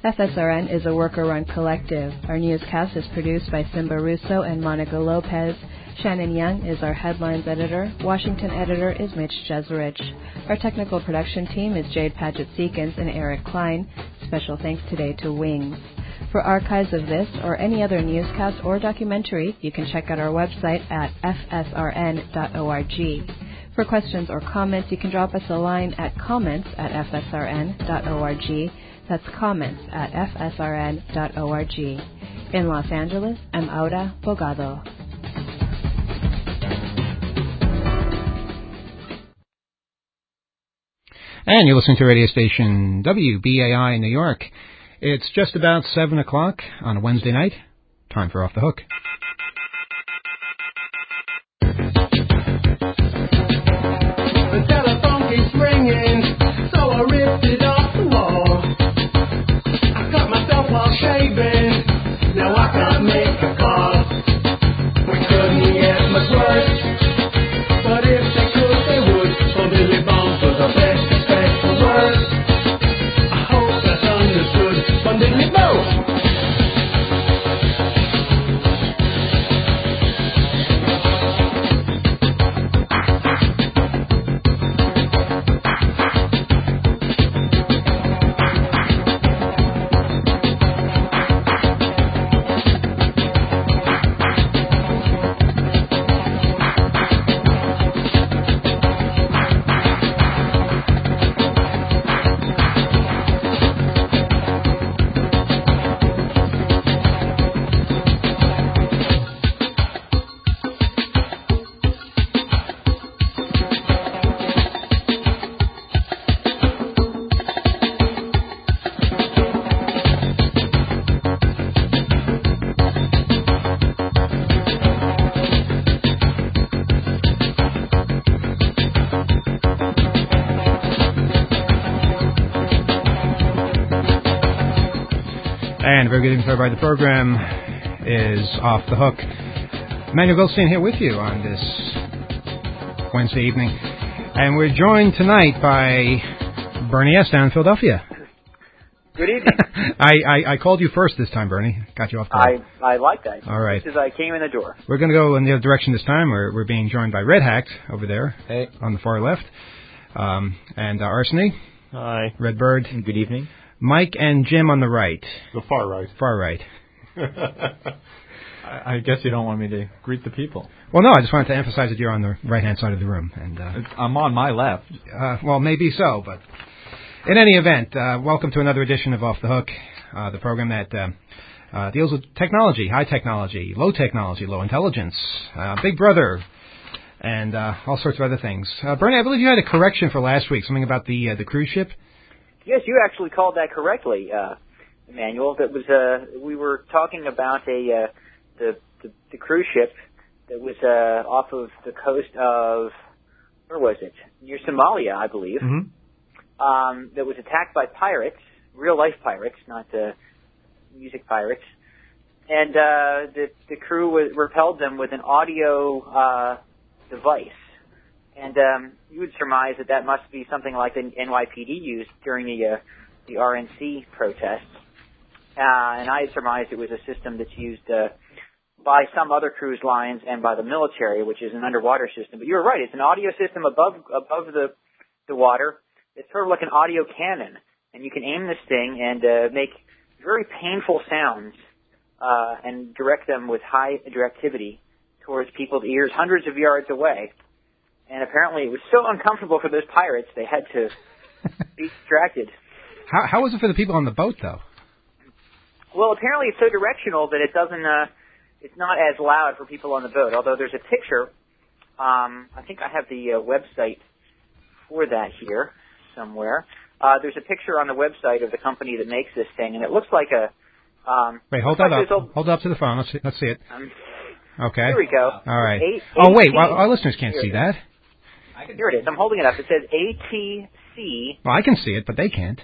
FSRN is a worker-run collective. Our newscast is produced by Simba Russo and Monica Lopez. Shannon Young is our headlines editor. Washington editor is Mitch Jeserich. Our technical production team is Jade Paget-Seekins and Eric Klein. Special thanks today to Wings. For archives of this or any other newscast or documentary, you can check out our website at fsrn.org. For questions or comments, you can drop us a line at comments@fsrn.org. That's comments@fsrn.org. In Los Angeles, I'm Aura Bogado. And you're listening to radio station WBAI in New York. It's just about 7 o'clock on a Wednesday night. Time for Off the Hook. The telephone keeps ringing, so I ripped it off the wall. I cut myself while shaving, now I can't make a call. We couldn't get much worse, but if they could, they would. For Billy Bones was the best word. I hope that's understood. From Billy Bones. And very good evening to everybody. The program is Off the Hook. Manuel Goldstein here with you on this Wednesday evening. And we're joined tonight by Bernie S. down in Philadelphia. Good evening. I called you first this time, Bernie. Got you off guard. I like that. All right. Just as I came in the door. We're going to go in the other direction this time. We're being joined by Red Hacked over there. Hey. On the far left. And Arseny. Hi. Redbird. Good evening. Mike and Jim on the right. The far right. Far right. I guess you don't want me to greet the people. Well, no, I just wanted to emphasize that you're on the right-hand side of the room. And I'm on my left. Well, maybe so, but in any event, welcome to another edition of Off the Hook, the program that deals with technology, high technology, low intelligence, Big Brother, and all sorts of other things. Bernie, I believe you had a correction for last week, something about the cruise ship. Yes, you actually called that correctly, Emmanuel. That was we were talking about the cruise ship that was off of the coast of, where was it? Near Somalia, I believe. Mm-hmm. That was attacked by pirates, real life pirates, not music pirates. And the crew repelled them with an audio device. And you would surmise that must be something like the NYPD used during the RNC protests. And I had surmised it was a system that's used by some other cruise lines and by the military, which is an underwater system. But you were right; it's an audio system above the water. It's sort of like an audio cannon, and you can aim this thing and make very painful sounds and direct them with high directivity towards people's ears hundreds of yards away. And apparently it was so uncomfortable for those pirates, they had to be distracted. How was it for the people on the boat, though? Well, apparently it's so directional that it doesn't, it's not as loud for people on the boat. Although there's a picture, I think I have the website for that here somewhere. There's a picture on the website of the company that makes this thing, and it looks like a... Wait, hold that up. Hold it up to the phone. Let's see it. Okay. Here we go. All right. Wait, our listeners can't see that. Here it is. I'm holding it up. It says ATC. Well, I can see it, but they can't.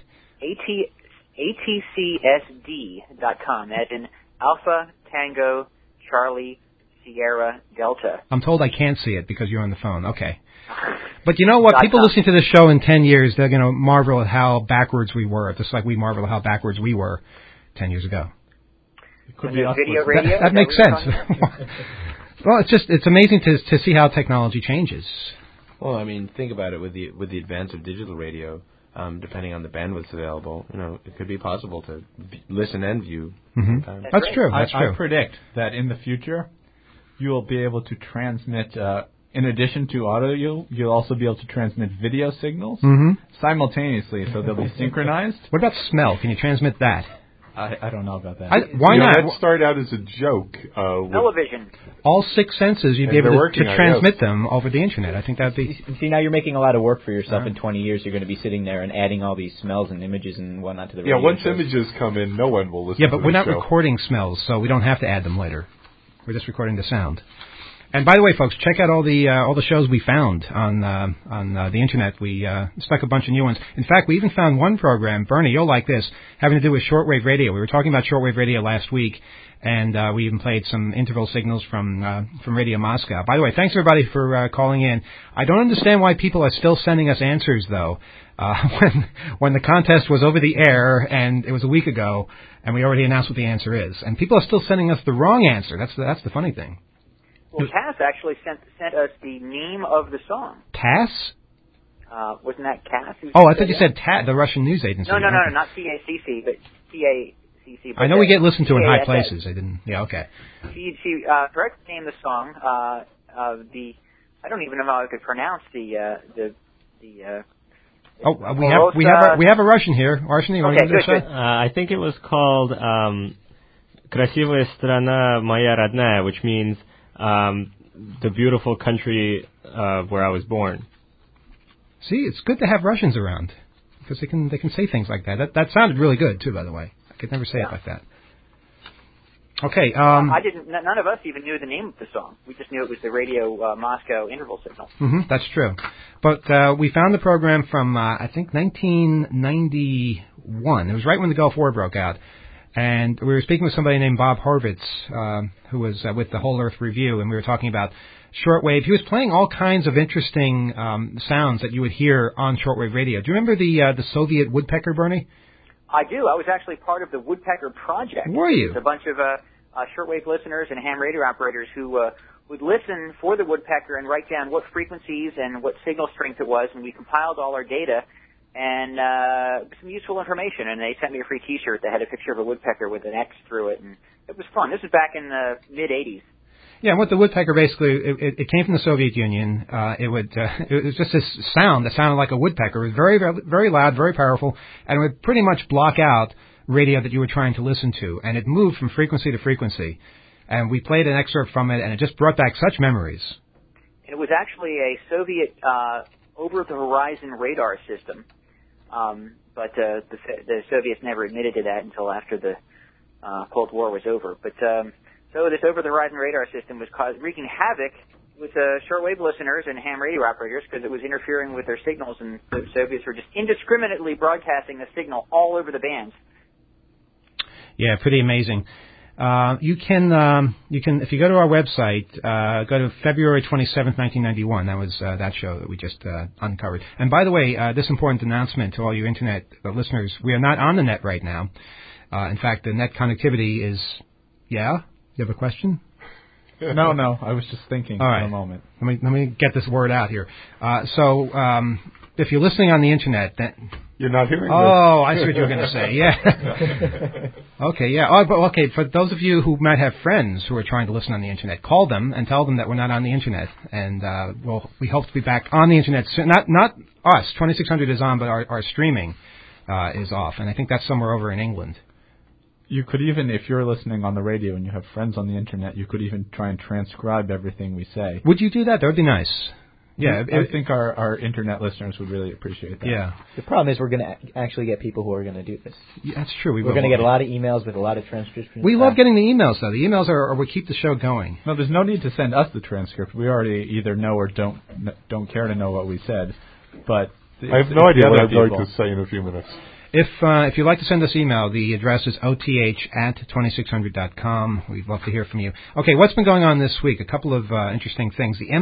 ATCSD.com, as in Alpha Tango Charlie Sierra Delta. I'm told I can't see it because you're on the phone. Okay. But you know what? People .com. listening to this show in 10 years, they're going to marvel at how backwards we were, just like we marvel at how backwards we were 10 years ago. It could Was be it us video listening. radio? That makes Is that sense. what you're talking about? Well, it's amazing to see how technology changes. Well, I mean, think about it with the advance of digital radio. Depending on the bandwidth available, it could be possible to listen and view. Mm-hmm. That's true. That's true. I predict that in the future, you will be able to transmit, in addition to audio, you'll also be able to transmit video signals simultaneously, so they'll be synchronized. What about smell? Can you transmit that? I don't know about that. Why not? That started out as a joke. Television. All 6 senses, you'd be And able they're to working on it, transmit them over the internet. I think that'd be... See, now you're making a lot of work for yourself. In 20 years, you're going to be sitting there and adding all these smells and images and whatnot to the radio once shows. images come in, no one will listen Yeah, to but we're the not show. recording smells, so we don't have to add them later. We're just recording the sound. And by the way, folks, check out all the shows we found on the internet. We stuck a bunch of new ones. In fact, we even found one program, Bernie, you'll like this, having to do with shortwave radio. We were talking about shortwave radio last week, and we even played some interval signals from Radio Moscow. By the way, thanks everybody for calling in. I don't understand why people are still sending us answers though. When the contest was over the air and it was a week ago, and we already announced what the answer is, and people are still sending us the wrong answer. That's the funny thing. Well, Cass actually sent us the name of the song. Cass? Wasn't that Cass? Oh, I thought you said TAT, the Russian news agency. No, not CACC, but CACC. I know we get listened to in high CASS. places. I didn't. Yeah, okay. She correctly named the song. I don't even know how I could pronounce the. We have a Russian here. Russian, you want to give it a shot? I think it was called "Красивая страна моя родная," which means the beautiful country where I was born. See, it's good to have Russians around because they can say things like that. That sounded really good too, by the way. I could never say it like that. Okay. I didn't. None of us even knew the name of the song. We just knew it was the Radio Moscow interval signal. That's true. But we found the program from I think 1991. It was right when the Gulf War broke out. And we were speaking with somebody named Bob Horvitz, who was with the Whole Earth Review, and we were talking about shortwave. He was playing all kinds of interesting sounds that you would hear on shortwave radio. Do you remember the Soviet woodpecker, Bernie? I do. I was actually part of the Woodpecker Project. Were you? It's a bunch of shortwave listeners and ham radio operators who would listen for the woodpecker and write down what frequencies and what signal strength it was, and we compiled all our data and some useful information, and they sent me a free T-shirt that had a picture of a woodpecker with an X through it, and it was fun. This was back in the mid-'80s. Yeah, and what the woodpecker basically, it came from the Soviet Union. It was just this sound that sounded like a woodpecker. It was very, very, very loud, very powerful, and it would pretty much block out radio that you were trying to listen to, and it moved from frequency to frequency. And we played an excerpt from it, and it just brought back such memories. It was actually a Soviet over-the-horizon radar system. But the Soviets never admitted to that until after the Cold War was over. But so this over-the-horizon radar system was wreaking havoc with shortwave listeners and ham radio operators because it was interfering with their signals, and the Soviets were just indiscriminately broadcasting the signal all over the bands. Yeah, pretty amazing. You can if you go to our website, go to February 27th, 1991. That was that show that we just uncovered. And by the way, this important announcement to all you internet listeners: we are not on the net right now. In fact, the net connectivity is. Yeah, you have a question? No, I was just thinking for a moment. Let me get this word out here. So if you're listening on the internet, then. You're not hearing this. Oh, I see what you were going to say. Yeah. Okay, yeah. Oh, but okay, for those of you who might have friends who are trying to listen on the internet, call them and tell them that we're not on the internet. And we hope to be back on the internet soon. Not us. 2600 is on, but our streaming is off. And I think that's somewhere over in England. You could even, if you're listening on the radio and you have friends on the internet, you could even try and transcribe everything we say. Would you do that? That would be nice. Yeah, I think our internet listeners would really appreciate that. Yeah. The problem is we're going to actually get people who are going to do this. Yeah, that's true. We're going to get a lot of emails with a lot of transcriptions. We love getting the emails, though. The emails are what keep the show going. No, there's no need to send us the transcript. We already either know or don't care to know what we said. But I have no idea what I'm going to say in a few minutes. If you'd like to send us email, the address is oth@2600.com. We'd love to hear from you. Okay, what's been going on this week? A couple of interesting things. The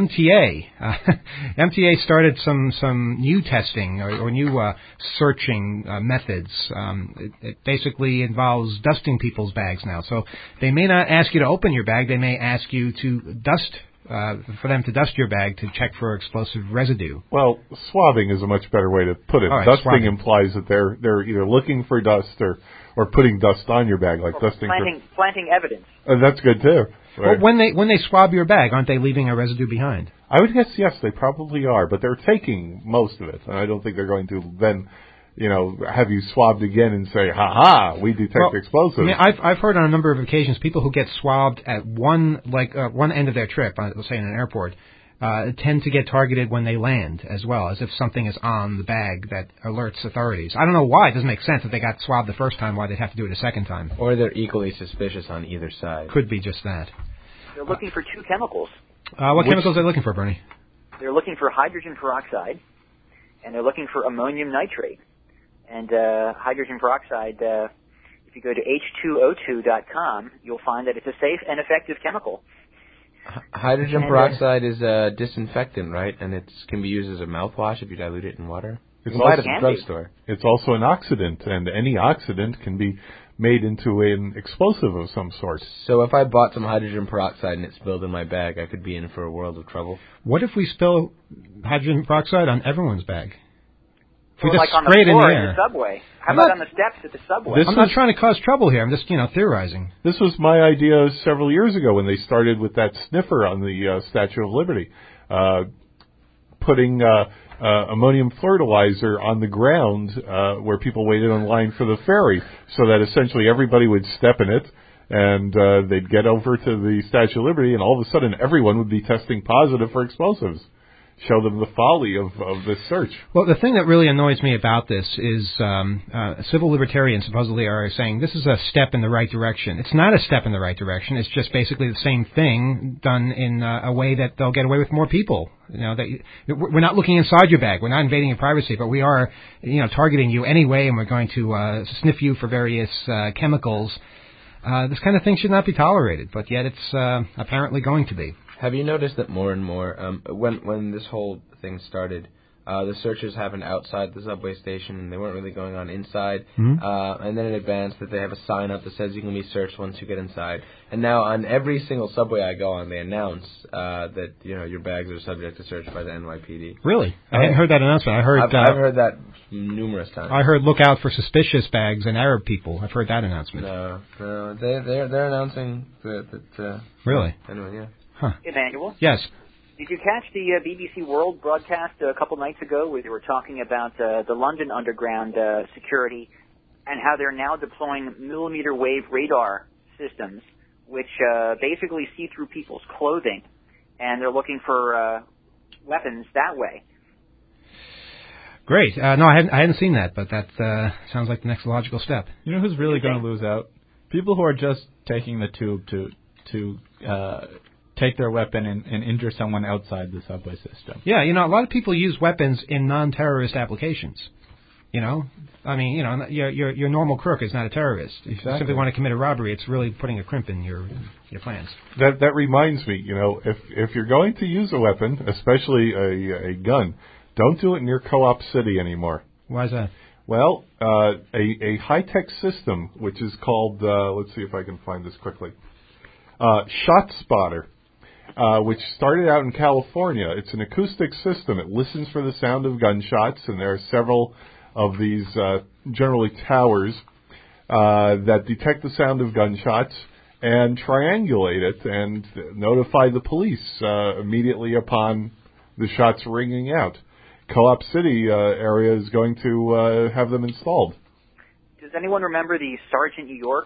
MTA started some new testing or new searching methods. It basically involves dusting people's bags now. So they may not ask you to open your bag. They may ask you to dust. For them to dust your bag to check for explosive residue. Well, swabbing is a much better way to put it. Right, dusting swabbing implies that they're either looking for dust or putting dust on your bag, like or dusting. Planting evidence. That's good too. Well, when they swab your bag, aren't they leaving a residue behind? I would guess yes, they probably are, but they're taking most of it, and I don't think they're going to then, have you swabbed again and say, "Ha ha, we detect explosives." I mean, I've heard on a number of occasions people who get swabbed at one end of their trip, let's say in an airport, tend to get targeted when they land as well, as if something is on the bag that alerts authorities. I don't know why. It doesn't make sense if they got swabbed the first time, why they'd have to do it a second time. Or they're equally suspicious on either side. Could be just that. They're looking for two chemicals. What chemicals are they looking for, Bernie? They're looking for hydrogen peroxide, and they're looking for ammonium nitrate. And hydrogen peroxide, if you go to h2o2.com, you'll find that it's a safe and effective chemical. Hydrogen peroxide is a disinfectant, right? And it can be used as a mouthwash if you dilute it in water. It's you can buy it at the drugstore. It's also an oxidant, and any oxidant can be made into an explosive of some sort. So if I bought some hydrogen peroxide and it spilled in my bag, I could be in for a world of trouble. What if we spill hydrogen peroxide on everyone's bag? Or like on the floor in the subway. How about on the steps at the subway? I'm not trying to cause trouble here. I'm just, theorizing. This was my idea several years ago when they started with that sniffer on the Statue of Liberty, putting ammonium fertilizer on the ground where people waited in line for the ferry, so that essentially everybody would step in it, and they'd get over to the Statue of Liberty, and all of a sudden everyone would be testing positive for explosives. Show them the folly of this search. Well, the thing that really annoys me about this is civil libertarians supposedly are saying this is a step in the right direction. It's not a step in the right direction. It's just basically the same thing done in a way that they'll get away with more people. We're not looking inside your bag. We're not invading your privacy, but we are, targeting you anyway, and we're going to sniff you for various chemicals. This kind of thing should not be tolerated, but yet it's apparently going to be. Have you noticed that more and more, when this whole thing started, the searches happened outside the subway station, and they weren't really going on inside. Mm-hmm. And then in advance that they have a sign up that says you can be searched once you get inside. And now on every single subway I go on, they announce that your bags are subject to search by the NYPD. Really? I hadn't heard that announcement. I've heard that numerous times. I heard look out for suspicious bags and Arab people. I've heard that announcement. No, they're announcing that. Really? Anyway, yeah. Huh. Emmanuel? Yes. Did you catch the BBC World broadcast a couple nights ago where they were talking about the London Underground security and how they're now deploying millimeter wave radar systems which basically see through people's clothing, and they're looking for weapons that way? Great. No, I hadn't seen that, but that sounds like the next logical step. You know who's really going to lose out? People who are just taking the tube to take their weapon and injure someone outside the subway system. Yeah, a lot of people use weapons in non-terrorist applications. Your normal crook is not a terrorist. If you simply want to commit a robbery, it's really putting a crimp in your plans. That reminds me, if you're going to use a weapon, especially a gun, don't do it near Co-op City anymore. Why is that? Well, a high-tech system, which is called, let's see if I can find this quickly, ShotSpotter. Which started out in California. It's an acoustic system. It listens for the sound of gunshots, and there are several of these, generally towers, that detect the sound of gunshots and triangulate it and notify the police immediately upon the shots ringing out. Co-op City area is going to have them installed. Does anyone remember the Sergeant New York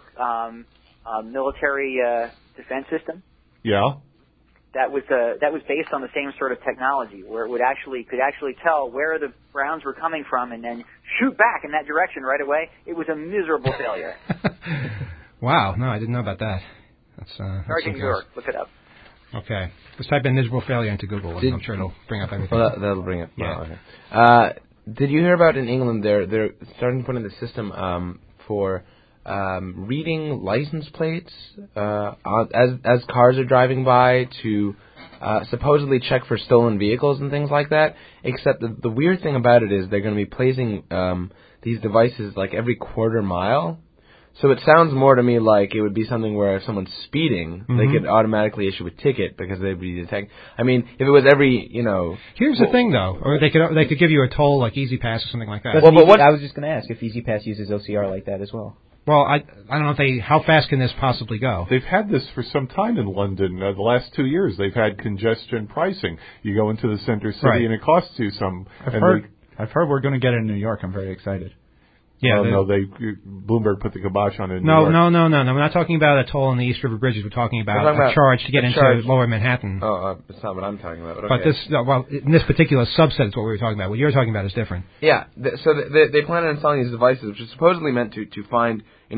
military defense system? Yeah. That was based on the same sort of technology, where it could actually tell where the rounds were coming from and then shoot back in that direction right away. It was a miserable failure. Wow, no, I didn't know about that. Sergeant New York, look it up. Okay, just type in miserable failure into Google, and I'm sure it'll bring up everything. Well, that'll bring it. Yeah. Oh, okay. Did you hear about in England? They're starting to put in the system for reading license plates as cars are driving by to supposedly check for stolen vehicles and things like that. Except the weird thing about it is they're going to be placing these devices like every quarter mile. So it sounds more to me like it would be something where if someone's speeding, they could automatically issue a ticket because they'd be detected. I mean, if it was every, Here's the thing, though, or they could give you a toll like Easy Pass or something like that. I was just going to ask if Easy Pass uses OCR like that as well. Well, I don't know if how fast can this possibly go? They've had this for some time in London. The last 2 years, they've had congestion pricing. You go into the center city and it costs you some. I've heard we're going to get it in New York. I'm very excited. Yeah, Bloomberg put the kibosh on it in New No. York. We're not talking about a toll on the East River bridges. We're talking about a charge to get into Lower Manhattan. Oh, that's not what I'm talking about. Okay. But in this particular subset is what we were talking about. What you're talking about is different. Yeah, so they plan on installing these devices, which are supposedly meant to find,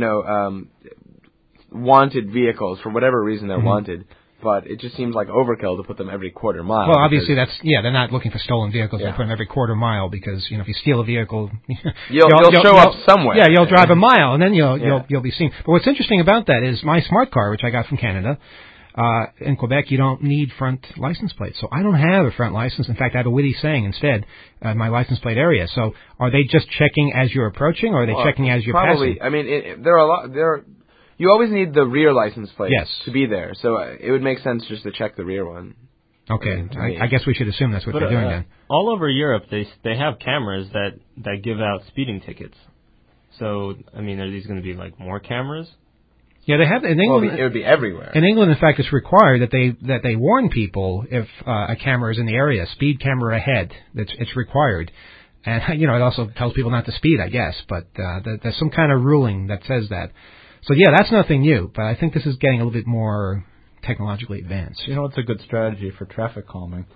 wanted vehicles for whatever reason they're wanted. But it just seems like overkill to put them every quarter mile. Well, obviously they're not looking for stolen vehicles. They put them every quarter mile because, if you steal a vehicle, you'll show up somewhere. Yeah, you'll drive a mile and then you'll be seen. But what's interesting about that is my smart car, which I got from Canada, in Quebec, you don't need front license plates. So I don't have a front license. In fact, I have a witty saying instead, my license plate area. So are they just checking as you're approaching, or are they checking as you're passing? I mean, there are you always need the rear license plate to be there, so it would make sense just to check the rear one. Okay, I guess we should assume that's what they're doing then. All over Europe, they have cameras that give out speeding tickets. So, I mean, are these going to be like more cameras? Yeah, they have in England. It would be everywhere. In England, in fact, it's required that they warn people if a camera is in the area. Speed camera ahead. It's required. And it also tells people not to speed, I guess. But there's some kind of ruling that says that. So, yeah, that's nothing new, but I think this is getting a little bit more technologically advanced. You know what's a good strategy for traffic calming?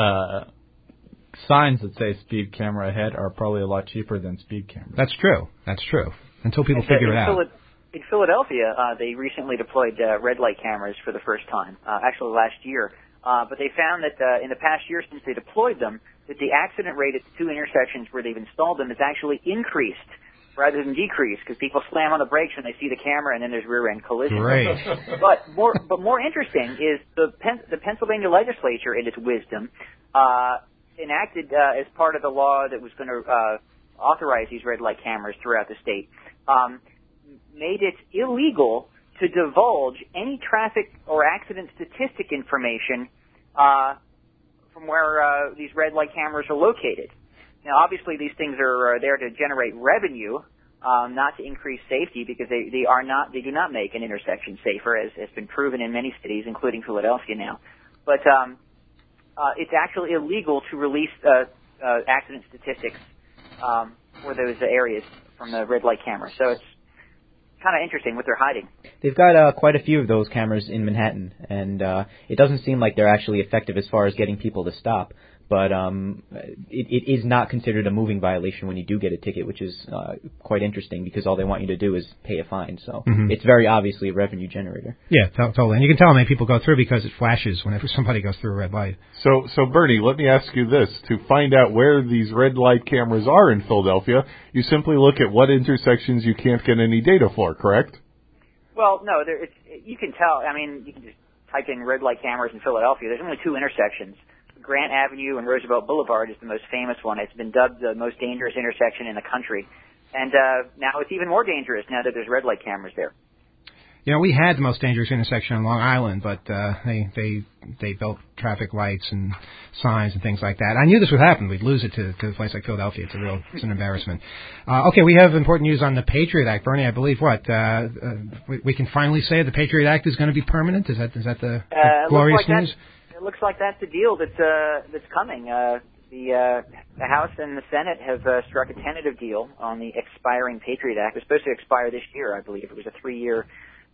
Signs that say speed camera ahead are probably a lot cheaper than speed cameras. That's true. Until people figure it out. In Philadelphia, they recently deployed red light cameras for the first time, actually last year. But they found that in the past year since they deployed them, that the accident rate at the two intersections where they've installed them has actually increased rather than decrease, because people slam on the brakes when they see the camera, and then there's rear-end collision. Great. But more interesting is the Pennsylvania legislature, in its wisdom, enacted as part of the law that was going to authorize these red light cameras throughout the state, made it illegal to divulge any traffic or accident statistic information from where these red light cameras are located. Now, obviously, these things are there to generate revenue, not to increase safety, because they do not make an intersection safer, as has been proven in many cities, including Philadelphia now. But it's actually illegal to release accident statistics for those areas from the red light camera. So it's kind of interesting what they're hiding. They've got quite a few of those cameras in Manhattan, and it doesn't seem like they're actually effective as far as getting people to stop. But it is not considered a moving violation when you do get a ticket, which is quite interesting, because all they want you to do is pay a fine. So it's very obviously a revenue generator. Yeah, totally. And you can tell how many people go through because it flashes whenever somebody goes through a red light. So Bernie, let me ask you this. To find out where these red light cameras are in Philadelphia, you simply look at what intersections you can't get any data for, correct? Well, no, you can tell. I mean, you can just type in red light cameras in Philadelphia. There's only two intersections. Grant Avenue and Roosevelt Boulevard is the most famous one. It's been dubbed the most dangerous intersection in the country. And now it's even more dangerous now that there's red light cameras there. We had the most dangerous intersection on Long Island, but they built traffic lights and signs and things like that. I knew this would happen. We'd lose it to a place like Philadelphia. It's an embarrassment. Okay, we have important news on the Patriot Act. Bernie, I believe we can finally say the Patriot Act is going to be permanent? Is that the glorious news? It looks like that's the deal that's coming. The House and the Senate have struck a tentative deal on the expiring Patriot Act. It was supposed to expire this year, I believe. It was a 3-year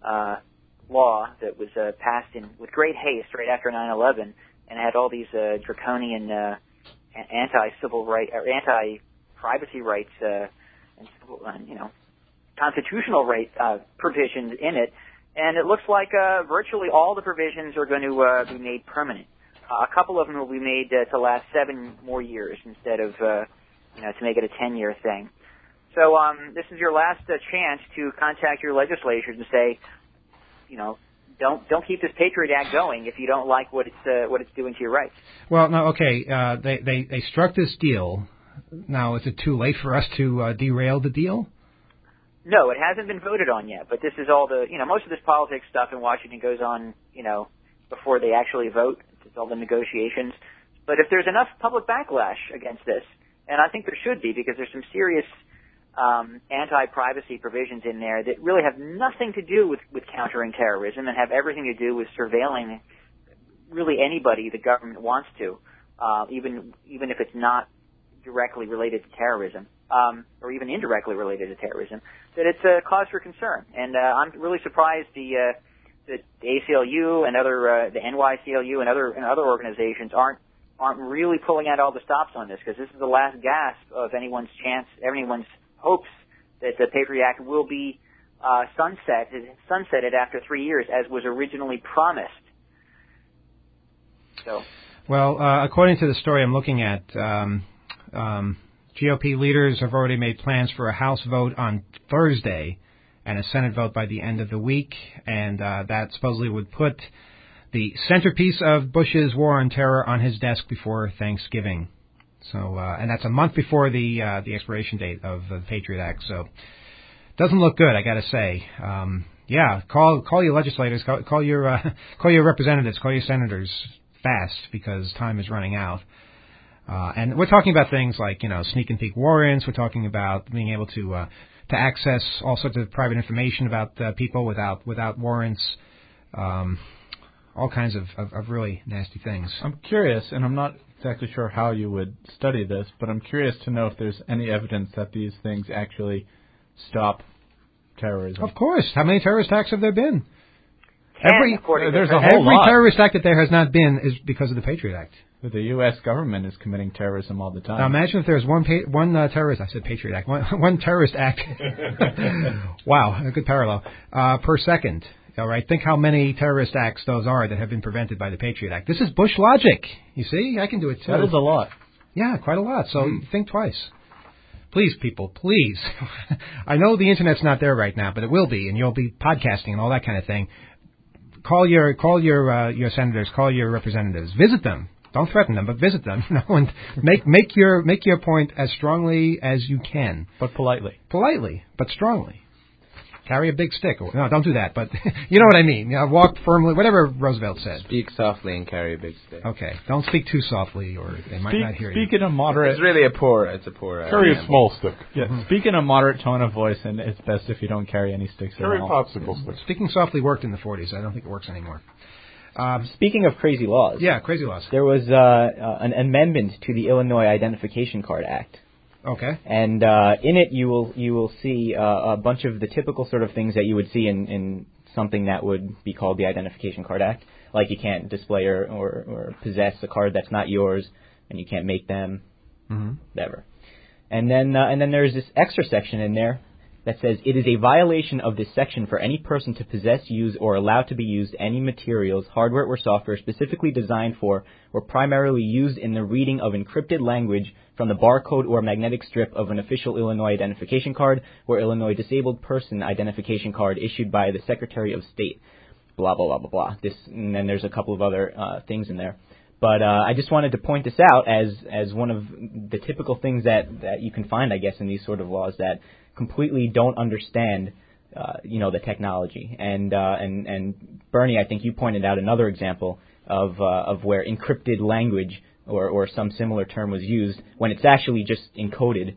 law that was passed with great haste right after 9/11, and had all these draconian anti-civil right or anti-privacy rights and constitutional right provisions in it. And it looks like virtually all the provisions are going to be made permanent. A couple of them will be made to last 7 more years instead of to make it a 10-year thing. So this is your last chance to contact your legislatures and say, don't keep this Patriot Act going if you don't like what it's doing to your rights. Well, no, okay. They struck this deal. Now, is it too late for us to derail the deal? No, it hasn't been voted on yet. But this is all the most of this politics stuff in Washington goes on before they actually vote. It's all the negotiations. But if there's enough public backlash against this, and I think there should be, because there's some serious anti-privacy provisions in there that really have nothing to do with countering terrorism and have everything to do with surveilling really anybody the government wants to, even if it's not directly related to terrorism, or even indirectly related to terrorism, that it's a cause for concern. And I'm really surprised the ACLU and the NYCLU and other organizations aren't really pulling out all the stops on this, because this is the last gasp of anyone's hopes that the Patriot Act will be sunsetted after 3 years, as was originally promised. So, well, according to the story I'm looking at, GOP leaders have already made plans for a House vote on Thursday and a Senate vote by the end of the week, and that supposedly would put the centerpiece of Bush's war on terror on his desk before Thanksgiving. So, and that's a month before the expiration date of the Patriot Act. So, doesn't look good, I got to say. Call your legislators, call your representatives, call your senators fast, because time is running out. And we're talking about things like sneak and peek warrants. We're talking about being able to access all sorts of private information about people without warrants. All kinds of really nasty things. I'm curious, and I'm not exactly sure how you would study this, but I'm curious to know if there's any evidence that these things actually stop terrorism. Of course. How many terrorist attacks have there been? There's a whole lot. Every terrorist act that there has not been is because of the Patriot Act. The U.S. government is committing terrorism all the time. Now imagine if there's one terrorist, I said Patriot Act, one terrorist act, wow, a good parallel, per second. All right, think how many terrorist acts those are that have been prevented by the Patriot Act. This is Bush logic. You see, I can do it too. That is a lot. Yeah, quite a lot. So think twice. Please, people, please. I know the internet's not there right now, but it will be, and you'll be podcasting and all that kind of thing. Call your senators, call your representatives, visit them. Don't threaten them, but visit them. And make your point as strongly as you can, but politely, but strongly. Carry a big stick. No, don't do that. But you know what I mean. Walk firmly. Whatever Roosevelt said. Speak softly and carry a big stick. Okay. Don't speak too softly, or they might not hear you. Speak in a moderate. It's really a poor. Carry a small stick. Yeah. Mm-hmm. Speak in a moderate tone of voice, and it's best if you don't carry any sticks at all. Carry a popsicle stick. Speaking softly worked in the 40s. I don't think it works anymore. Speaking of crazy laws. Yeah, crazy laws. There was an amendment to the Illinois Identification Card Act. Okay. And in it, you will see a bunch of the typical sort of things that you would see in something that would be called the Identification Card Act, like you can't display or possess a card that's not yours, and you can't make them, whatever. And then there's this extra section in there that says it is a violation of this section for any person to possess, use, or allow to be used any materials, hardware or software specifically designed for or primarily used in the reading of encrypted language from the barcode or magnetic strip of an official Illinois identification card or Illinois disabled person identification card issued by the Secretary of State. Blah, blah, blah, blah, blah. And then there's a couple of other things in there. But I just wanted to point this out as one of the typical things that you can find, I guess, in these sort of laws that completely don't understand, the technology. And Bernie, I think you pointed out another example of where encrypted language or some similar term was used when it's actually just encoded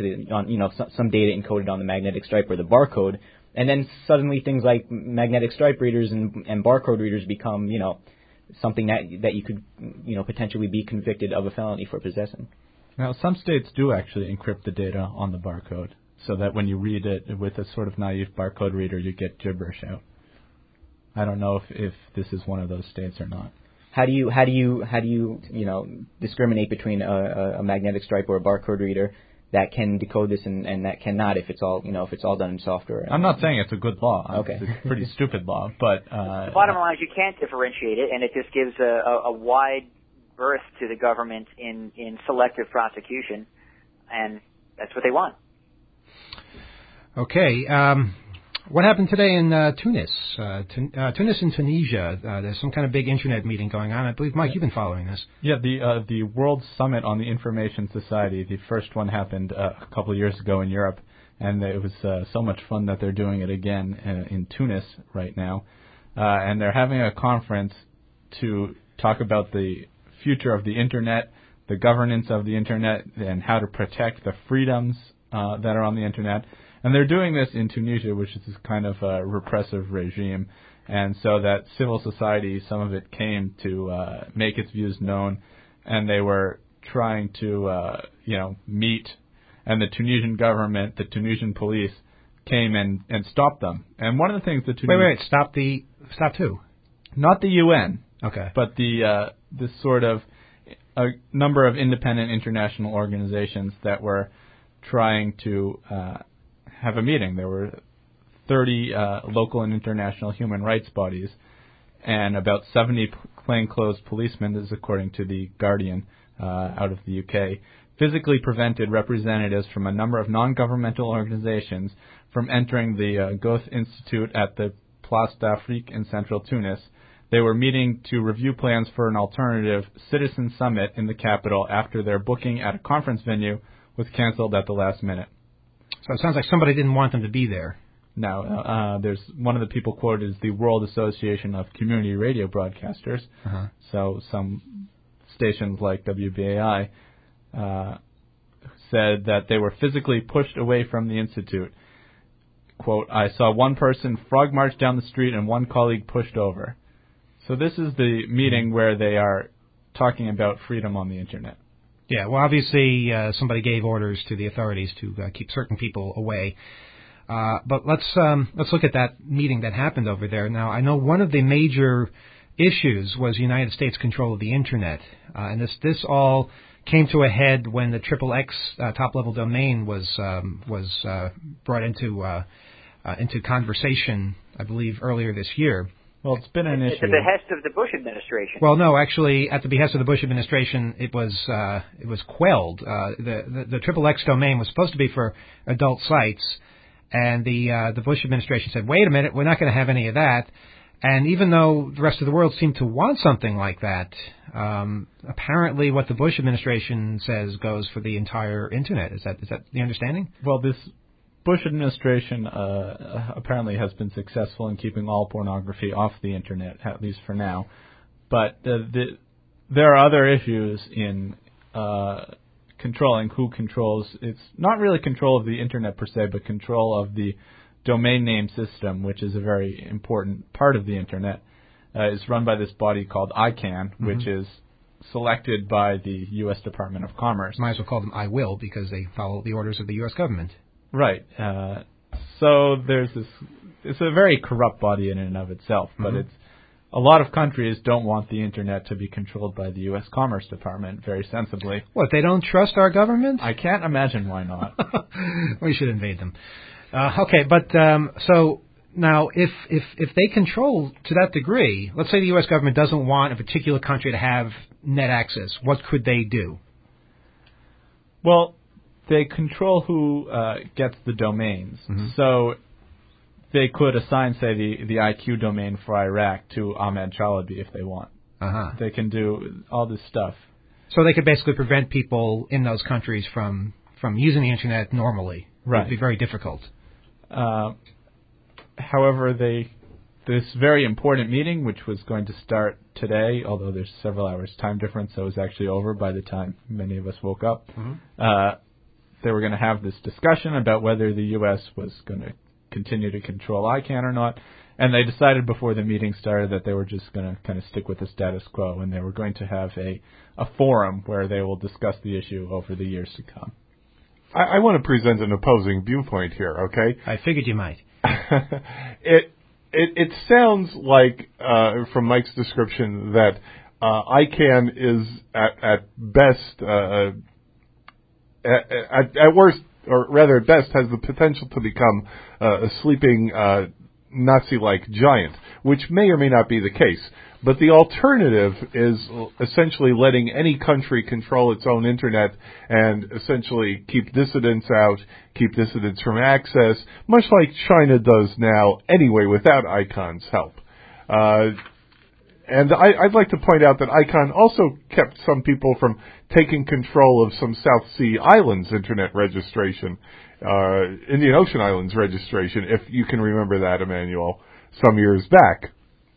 some data encoded on the magnetic stripe or the barcode, and then suddenly things like magnetic stripe readers and barcode readers become something that you could potentially be convicted of a felony for possessing. Now, some states do actually encrypt the data on the barcode, so that when you read it with a sort of naive barcode reader, you get gibberish out. I don't know if this is one of those states or not. How do you discriminate between a magnetic stripe or a barcode reader that can decode this and that cannot if it's all done in software? I'm not saying it's a good law. Okay. It's a pretty stupid law, but the bottom line is you can't differentiate it, and it just gives a wide berth to the government in selective prosecution. and that's what they want. Okay. What happened today in Tunis? Tunis and Tunisia. There's some kind of big internet meeting going on. I believe, Mike, you've been following this. Yeah, the World Summit on the Information Society. The first one happened a couple of years ago in Europe, and it was so much fun that they're doing it again in Tunis right now. And they're having a conference to talk about the future of the Internet, the governance of the Internet, and how to protect the freedoms that are on the Internet. And they're doing this in Tunisia, which is kind of a repressive regime. And so that civil society, some of it came to make its views known, and they were trying to, meet. And the Tunisian government, the Tunisian police, came and stopped them. And one of the things the Tunisian... Wait, stop who? Not the UN. Okay. But this sort of a number of independent international organizations that were trying to have a meeting. There were 30 local and international human rights bodies and about 70 plainclothes policemen, this is according to The Guardian out of the UK, physically prevented representatives from a number of non-governmental organizations from entering the Goethe Institute at the Place d'Afrique in central Tunis. They were meeting to review plans for an alternative citizen summit in the capital after their booking at a conference venue was canceled at the last minute. So it sounds like somebody didn't want them to be there. No, there's one of the people quoted is the World Association of Community Radio Broadcasters. Uh-huh. So some stations like WBAI said that they were physically pushed away from the Institute. Quote, I saw one person frog march down the street and one colleague pushed over. So this is the meeting where they are talking about freedom on the Internet. Yeah, well, obviously somebody gave orders to the authorities to keep certain people away. But let's look at that meeting that happened over there. Now, I know one of the major issues was United States control of the Internet, and this all came to a head when the XXX top-level domain was brought into conversation, I believe, earlier this year. Well, it's been an issue. At the behest of the Bush administration. Well, no, actually, at the behest of the Bush administration, it was quelled. The XXX domain was supposed to be for adult sites, and the Bush administration said, "Wait a minute, we're not going to have any of that." And even though the rest of the world seemed to want something like that, apparently what the Bush administration says goes for the entire Internet. Is that the understanding? Well, this Bush administration apparently has been successful in keeping all pornography off the Internet, at least for now. But there are other issues in controlling who controls. It's not really control of the Internet per se, but control of the domain name system, which is a very important part of the Internet. It's run by this body called ICANN, which is selected by the U.S. Department of Commerce. Might as well call them I Will, because they follow the orders of the U.S. government. Right. So there's this. It's a very corrupt body in and of itself, but it's a lot of countries don't want the Internet to be controlled by the U.S. Commerce Department very sensibly. What, they don't trust our government? I can't imagine why not. We should invade them. Okay, but so now if they control to that degree, let's say the U.S. government doesn't want a particular country to have net access, what could they do? Well, they control who gets the domains. So they could assign, say, the IQ domain for Iraq to Ahmed Chalabi if they want. They can do all this stuff. So they could basically prevent people in those countries from using the Internet normally. Right. It would be very difficult. However, this very important meeting, which was going to start today, although there's several hours time difference, so it was actually over by the time many of us woke up, they were going to have this discussion about whether the U.S. was going to continue to control ICANN or not, and they decided before the meeting started that they were just going to kind of stick with the status quo, and they were going to have a forum where they will discuss the issue over the years to come. I want to present an opposing viewpoint here, okay? I figured you might. It sounds like, from Mike's description, that ICANN is at best, at worst, or rather at best, has the potential to become a sleeping Nazi-like giant, which may or may not be the case. But the alternative is essentially letting any country control its own internet and essentially keep dissidents out, keep dissidents from access, much like China does now anyway without ICANN's help. And I'd like to point out that ICANN also kept some people from taking control of some South Sea Islands internet registration, Indian Ocean Islands registration, if you can remember that, Emmanuel, some years back.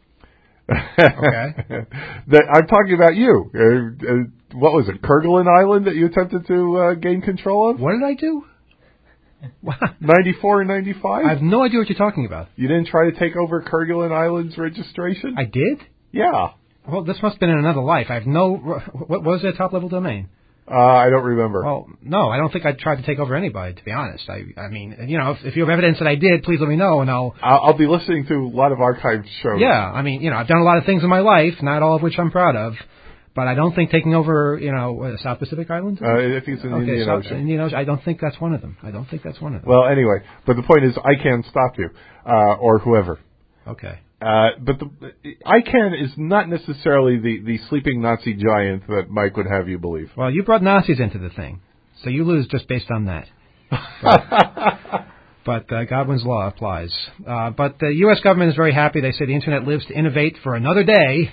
Okay. I'm talking about you. What was it, Kerguelen Island that you attempted to gain control of? What did I do? 94 and 95? I have no idea what you're talking about. You didn't try to take over Kerguelen Island's registration? I did? Yeah. Well, this must have been in another life. I have no... What was their top-level domain? I don't remember. Well, no, I don't think I tried to take over anybody, to be honest. I mean, you know, if you have evidence that I did, please let me know, and I'll be listening to a lot of archived shows. Yeah, I mean, you know, I've done a lot of things in my life, not all of which I'm proud of, but I don't think taking over, you know, South Pacific Islands? I think it's in the Indian Ocean. Indian Ocean. I don't think that's one of them. Well, anyway, but the point is, I can't stop you, or whoever. Okay. But ICANN is not necessarily the sleeping Nazi giant that Mike would have you believe. Well, you brought Nazis into the thing, so you lose just based on that. But Godwin's law applies. But the U.S. government is very happy. They say the Internet lives to innovate for another day.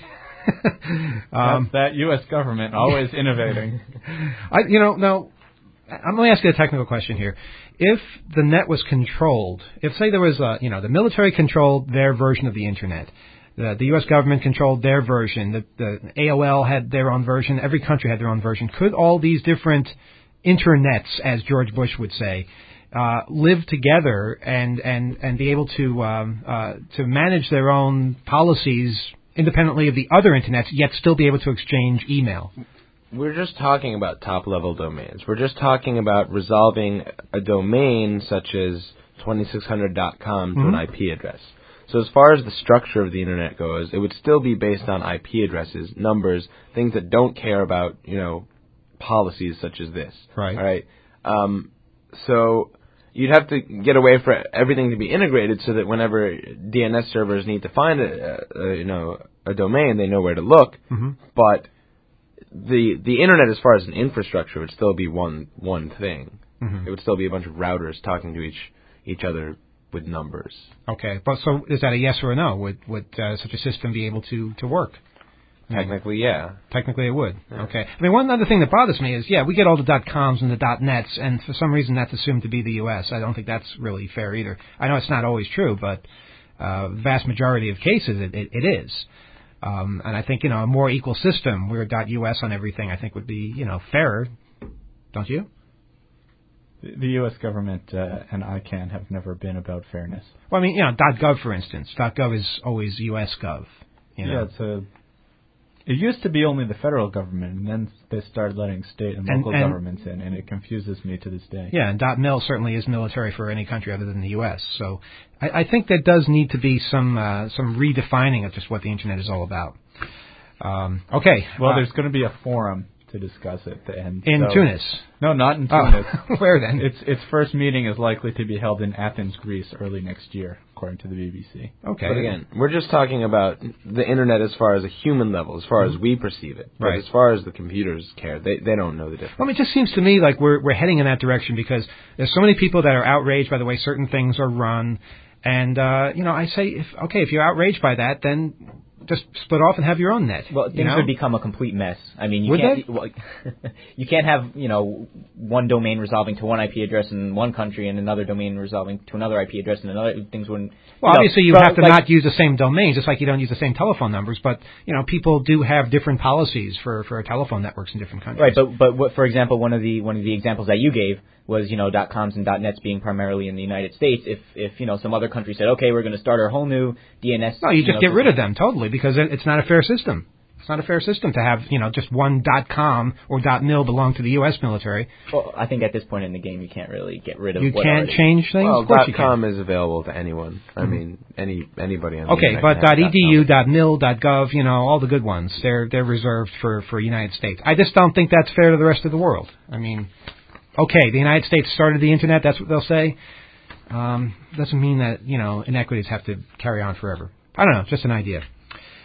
That's that U.S. government, always innovating. Let me ask you a technical question here. If the net was controlled, if say there was the military controlled their version of the Internet, the U.S. government controlled their version, the AOL had their own version, every country had their own version, could all these different internets, as George Bush would say, live together and be able to manage their own policies independently of the other internets, yet still be able to exchange email? We're just talking about top-level domains. We're just talking about resolving a domain such as 2600.com to an IP address. So as far as the structure of the Internet goes, it would still be based on IP addresses, numbers, things that don't care about, policies such as this. Right. All right. So you'd have to get away for everything to be integrated so that whenever DNS servers need to find a domain, they know where to look. Mm-hmm. But the Internet, as far as an infrastructure, would still be one thing. Mm-hmm. It would still be a bunch of routers talking to each other with numbers. Okay, but so is that a yes or a no? Would such a system be able to work? Technically, yeah. Technically, it would. Yeah. Okay. I mean, one other thing that bothers me is, we get all the .coms and the .nets, and for some reason that's assumed to be the U.S. I don't think that's really fair either. I know it's not always true, but vast majority of cases it is. And I think, a more equal system where .us on everything, I think would be, fairer. Don't you? The U.S. government and ICANN have never been about fairness. Well, I mean, .gov, for instance. .gov is always U.S. Gov. Yeah, it used to be only the federal government, and then they started letting state and local governments in, and it confuses me to this day. Yeah, and .mil certainly is military for any country other than the U.S. So I think there does need to be some redefining of just what the Internet is all about. Okay. Well, there's going to be a forum to discuss it. And in Tunis? No, not in Tunis. Where then? Its first meeting is likely to be held in Athens, Greece, early next year, according to the BBC. Okay. But again, we're just talking about the Internet as far as a human level, as far as we perceive it. But right. As far as the computers care, they don't know the difference. Well, it just seems to me like we're heading in that direction because there's so many people that are outraged by the way certain things are run. And, I say, if you're outraged by that, then just split off and have your own net. Well, things would become a complete mess. I mean, you can't have, one domain resolving to one IP address in one country and another domain resolving to another IP address in another. Things wouldn't. Well, obviously you have to not use the same domain, just like you don't use the same telephone numbers. But people do have different policies for telephone networks in different countries. Right, but what, for example, one of the examples that you gave was .coms and .nets being primarily in the United States. If some other country said, okay, we're going to start our whole new DNS. No, you just get rid of them totally because it's not a fair system. It's not a fair system to have just one .com or .mil belong to the U.S. military. Well, I think at this point in the game you can't really get rid of. You can't change things. Well, of course you .com can. is available to anyone. I mean, anybody on the okay, internet but can have .edu, .mil, .gov, all the good ones, they're reserved for United States. I just don't think that's fair to the rest of the world. I mean, okay, the United States started the Internet. That's what they'll say. Doesn't mean that inequities have to carry on forever. I don't know, just an idea.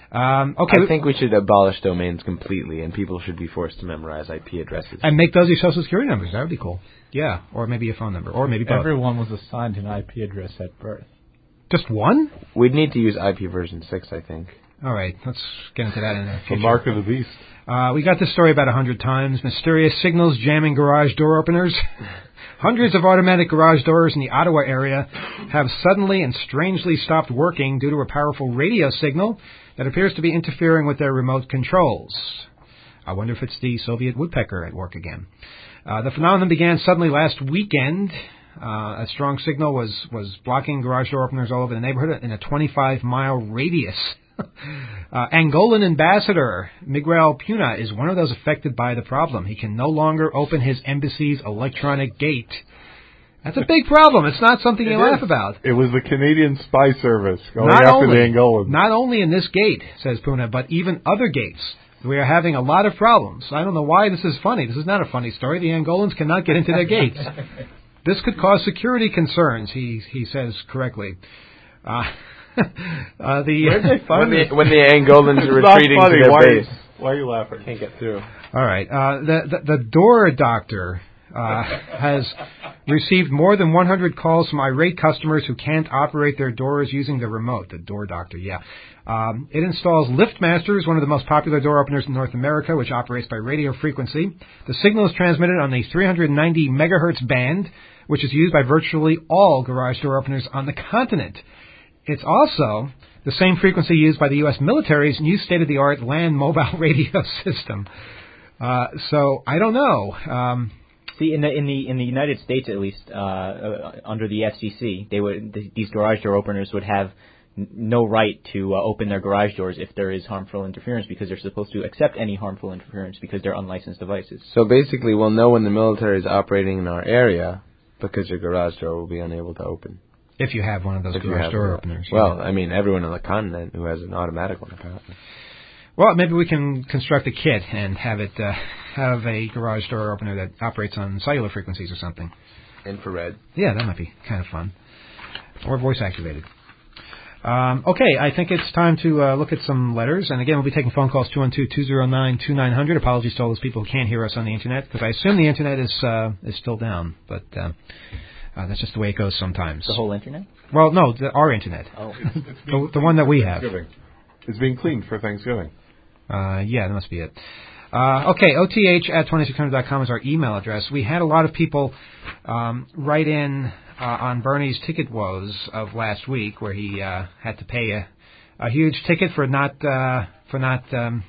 Okay. I think we should abolish domains completely, and people should be forced to memorize IP addresses. And make those your social security numbers. That would be cool. Yeah, or maybe a phone number, or maybe both. Everyone was assigned an IP address at birth. Just one? We'd need to use IP version 6, I think. All right, let's get into that in a The future. mark of the beast. We got this story about 100 times. Mysterious signals jamming garage door openers. Hundreds of automatic garage doors in the Ottawa area have suddenly and strangely stopped working due to a powerful radio signal that appears to be interfering with their remote controls. I wonder if it's the Soviet woodpecker at work again. The phenomenon began suddenly last weekend. A strong signal was blocking garage door openers all over the neighborhood in a 25-mile radius. Angolan ambassador Miguel Puna is one of those affected by the problem. He can no longer open his embassy's electronic gate. That's a big problem. It's not something you laugh about. It was the Canadian Spy Service going after the Angolans. Not only in this gate, says Puna, but even other gates. We are having a lot of problems. I don't know why this is funny. This is not a funny story. The Angolans cannot get into their gates. This could cause security concerns, he says correctly. When the Angolans are retreating to their base. Why are you laughing? Can't get through. All right. The door doctor has received more than 100 calls from irate customers who can't operate their doors using the remote. The door doctor, yeah. It installs LiftMasters, one of the most popular door openers in North America, which operates by radio frequency. The signal is transmitted on the 390 megahertz band, which is used by virtually all garage door openers on the continent. It's also the same frequency used by the U.S. military's new state-of-the-art land mobile radio system. So I don't know. See, in the United States, at least, under the FCC, these garage door openers would have no right to open their garage doors if there is harmful interference, because they're supposed to accept any harmful interference because they're unlicensed devices. So basically, we'll know when the military is operating in our area because your garage door will be unable to open. If you have one of those garage door openers. Well, I mean, everyone on the continent who has an automatic one, apparently. Well, maybe we can construct a kit and have it have a garage door opener that operates on cellular frequencies or something. Infrared. Yeah, that might be kind of fun. Or voice activated. Okay, I think it's time to look at some letters. And again, we'll be taking phone calls 212-209-2900. Apologies to all those people who can't hear us on the Internet, because I assume the Internet is still down. But that's just the way it goes sometimes. The whole Internet? Well, no, our Internet. Oh. the one that we have. It's being cleaned for Thanksgiving. Yeah, that must be it. Okay, OTH@2600.com is our email address. We had a lot of people write in on Bernie's ticket woes of last week, where he had to pay a huge ticket for not buying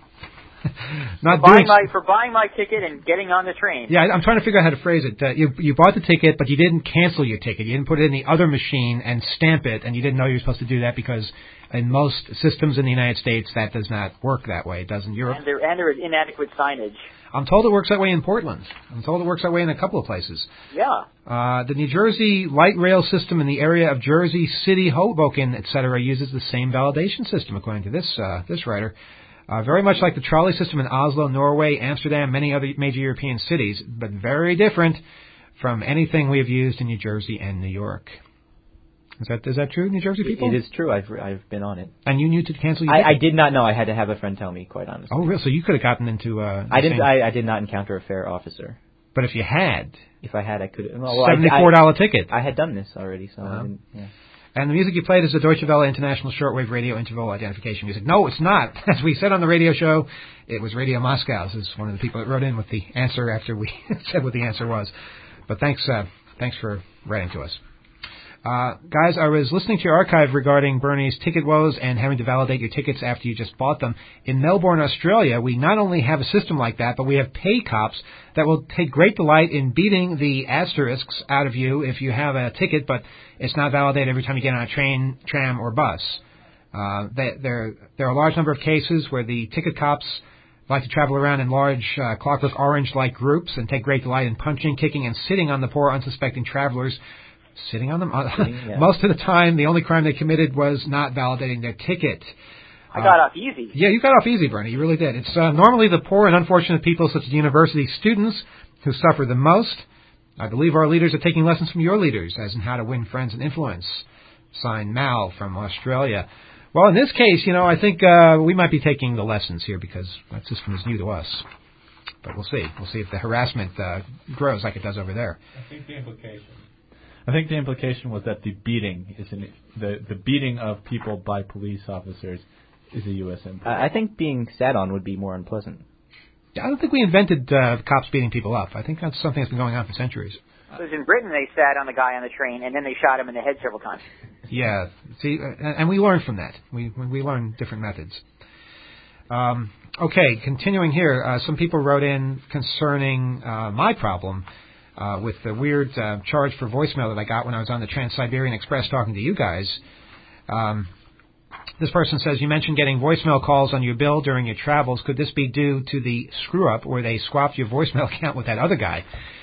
my ticket and getting on the train. Yeah, I'm trying to figure out how to phrase it. You bought the ticket, but you didn't cancel your ticket. You didn't put it in the other machine and stamp it, and you didn't know you were supposed to do that because in most systems in the United States that does not work that way. It does in Europe. And there is inadequate signage. I'm told it works that way in Portland. I'm told it works that way in a couple of places. Yeah. The New Jersey light rail system in the area of Jersey City, Hoboken, etc., uses the same validation system, according to this writer. Very much like the trolley system in Oslo, Norway, Amsterdam, many other major European cities, but very different from anything we have used in New Jersey and New York. Is that true, New Jersey people? It is true. I've been on it. And you knew to cancel your ticket? I did not know. I had to have a friend tell me, quite honestly. Oh, really? So you could have gotten into I did not encounter a fair officer. But if you had... If I had, I could... Well, $74 ticket. I had done this already, so I didn't... Yeah. And the music you played is the Deutsche Welle International Shortwave Radio Interval Identification music. No, it's not. As we said on the radio show, it was Radio Moscow. This is one of the people that wrote in with the answer after we said what the answer was. But thanks for writing to us. Guys, I was listening to your archive regarding Bernie's ticket woes and having to validate your tickets after you just bought them. In Melbourne, Australia, we not only have a system like that, but we have pay cops that will take great delight in beating the asterisks out of you if you have a ticket, but it's not validated every time you get on a train, tram, or bus. There are a large number of cases where the ticket cops like to travel around in large Clockwork Orange-like groups and take great delight in punching, kicking, and sitting on the poor, unsuspecting travelers. Sitting on them? Yeah. Most of the time, the only crime they committed was not validating their ticket. I got off easy. Yeah, you got off easy, Bernie. You really did. It's normally the poor and unfortunate people, such as university students, who suffer the most. I believe our leaders are taking lessons from your leaders, as in how to win friends and influence. Signed, Mal from Australia. Well, in this case, I think we might be taking the lessons here because that system is new to us. But we'll see. We'll see if the harassment grows like it does over there. I think the implication was that the beating the beating of people by police officers is a U.S. import. I think being sat on would be more unpleasant. I don't think we invented cops beating people up. I think that's something that's been going on for centuries. It was in Britain they sat on the guy on the train and then they shot him in the head several times. Yeah. See, and we learned from that. We learned different methods. Okay, continuing here, some people wrote in concerning my problem with the weird charge for voicemail that I got when I was on the Trans-Siberian Express talking to you guys. This person says, you mentioned getting voicemail calls on your bill during your travels. Could this be due to the screw-up where they swapped your voicemail account with that other guy?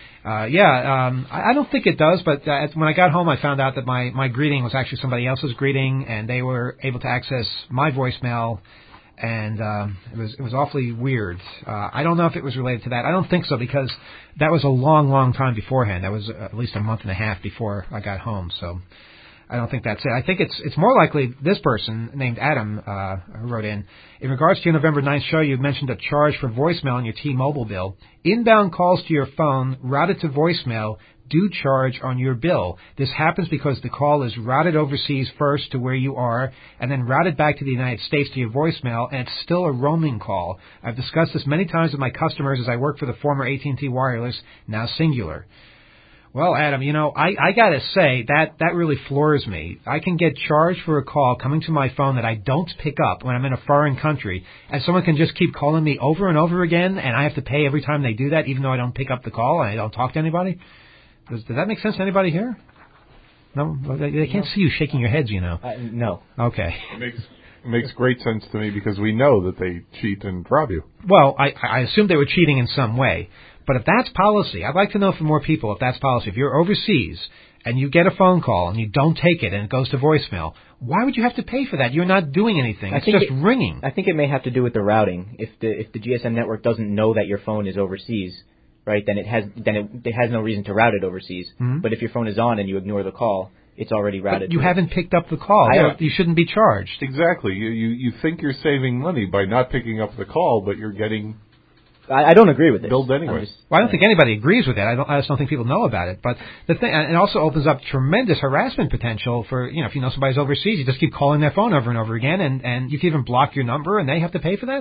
I don't think it does, but when I got home, I found out that my greeting was actually somebody else's greeting, and they were able to access my voicemail, and it was awfully weird. I don't know if it was related to that. I don't think so, because that was a long, long time beforehand. That was at least a month and a half before I got home, so I don't think that's it. I think it's more likely this person named Adam who wrote in regards to your November 9th show, you mentioned a charge for voicemail on your T-Mobile bill. Inbound calls to your phone routed to voicemail do charge on your bill. This happens because the call is routed overseas first to where you are and then routed back to the United States to your voicemail, and it's still a roaming call. I've discussed this many times with my customers as I work for the former AT&T Wireless, now Singular. Well, Adam, I gotta say, that really floors me. I can get charged for a call coming to my phone that I don't pick up when I'm in a foreign country, and someone can just keep calling me over and over again, and I have to pay every time they do that, even though I don't pick up the call and I don't talk to anybody? Does that make sense to anybody here? No? They can't see you shaking your heads, No. Okay. It makes great sense to me because we know that they cheat and rob you. Well, I assume they were cheating in some way. But if that's policy, I'd like to know from more people if that's policy. If you're overseas and you get a phone call and you don't take it and it goes to voicemail, why would you have to pay for that? You're not doing anything. It's just ringing. I think it may have to do with the routing. If the GSM network doesn't know that your phone is overseas, right, then it has no reason to route it overseas. Mm-hmm. But if your phone is on and you ignore the call, it's already routed. But you haven't picked up the call. You shouldn't be charged. Exactly. You think you're saving money by not picking up the call, but you're getting... I don't agree with this. Billed anyway. I don't think anybody agrees with that. I just don't think people know about it. But the thing, and it also opens up tremendous harassment potential for, if you know somebody's overseas, you just keep calling their phone over and over again, and you can even block your number, and they have to pay for that.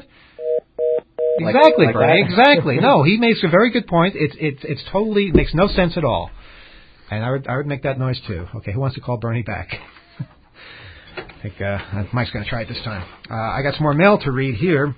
Exactly, like Bernie. Exactly. No, he makes a very good point. It's totally makes no sense at all. And I would make that noise too. Okay, who wants to call Bernie back? I think Mike's going to try it this time. I got some more mail to read here.